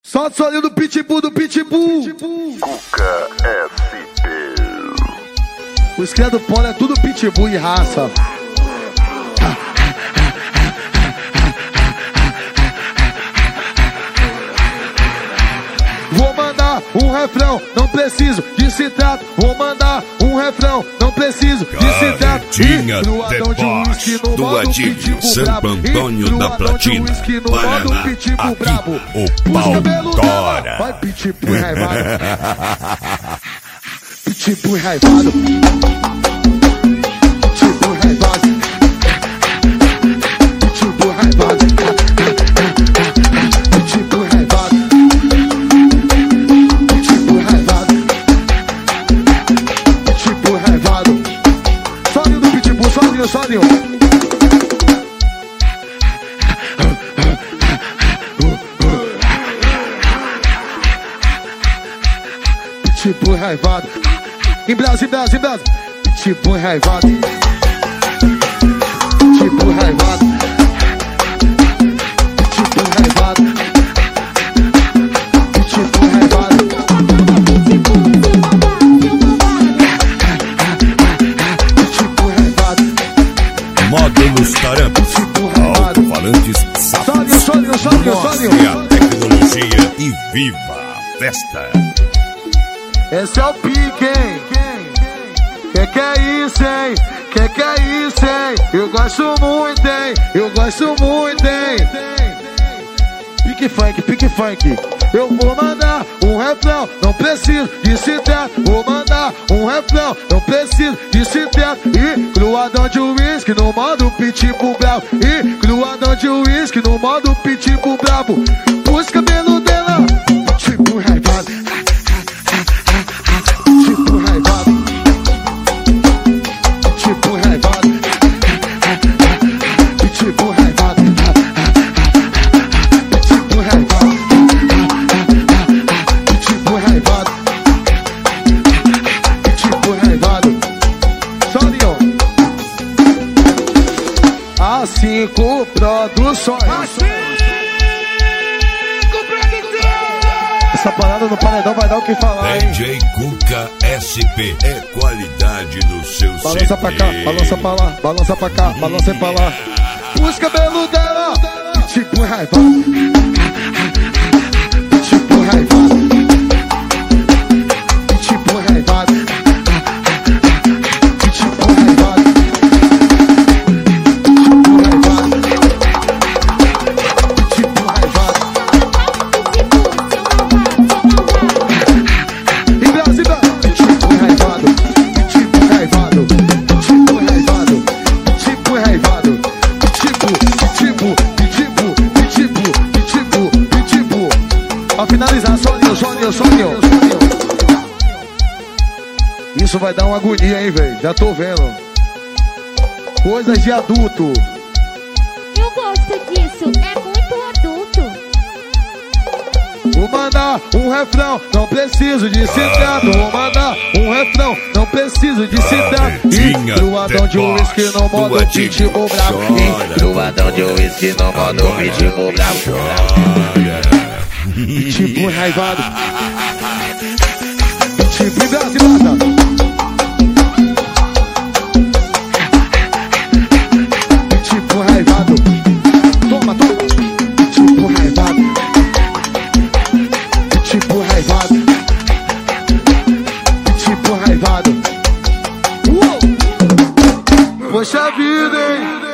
Solta o solinho do Pitbull, Cuca SP. Os cria do polo é tudo Pitbull e raça. Vou mandar um refrão, não preciso de citado. Vou mandar um refrão, não preciso de citado. Carretinha deboche do Adílio Santo Antônio da Platina, Paraná. Aqui o pau tora. Vai Pitbull raivado. Pitbull raivado. Pitbull raivado. Pitbull raivado. Pitbull raivado. Pitbull raivado. Pitbull raivado. Solinho do Pitbull, solinho. Pitbull raivado. Em Brasil. Pitbull raivado. Pitbull raivado. Pitbull raivado. Pitbull raivado. Pitbull raivado. Módulos Tarampos, alto-falantes Sapos. Solinho. Mostre a tecnologia e viva a festa. Esse é o pique, hein? Que é isso, hein? Que é isso, hein? Eu gosto muito, hein? Pique funk. Eu vou mandar um refrão, não preciso de citado. Vou mandar um refrão, não preciso de citado. E cruadão de uísque no modo Pitbull bravo. E cruadão de uísque no modo Pitbull bravo. Os cabelos dela, Pitbull raivado. Pitbull raivado. Pitbull raivado. Pitbull raivado. Pitbull raivado. Pitbull raivado. Pitbull raivado. Solinho. A5 Produções. Essa parada no paredão vai dar o que falar, hein? DJ Cuca SP é qualidade no seu Balança pra cá, balança pra lá, balança pra cá, balança pra lá. Os cabelos dela, Pitbull raivado. Pitbull raivado. Pitbull raivado. Pitbull raivado. Pitbull raivado. Pitbull raivado. Em Brasil, Pitbull raivado. Pitbull raivado. Pitbull raivado. Pitbull raivado. Pitbull. Pra finalizar, solinho. Isso vai dar uma agonia, hein, velho? Já tô vendo. Coisas de adulto. Eu gosto disso, é muito adulto. Vou mandar um refrão, não preciso de citado. Vou mandar um refrão, não preciso de citado. E cruadão de uísque no modo Pitbull bravo. E cruadão de uísque no modo Pitbull bravo. Pitbull raivado. Pitbull Brasil. Pitbull raivado. Toma. Pitbull raivado. Pitbull raivado. Pitbull raivado. Poxa vida, hein?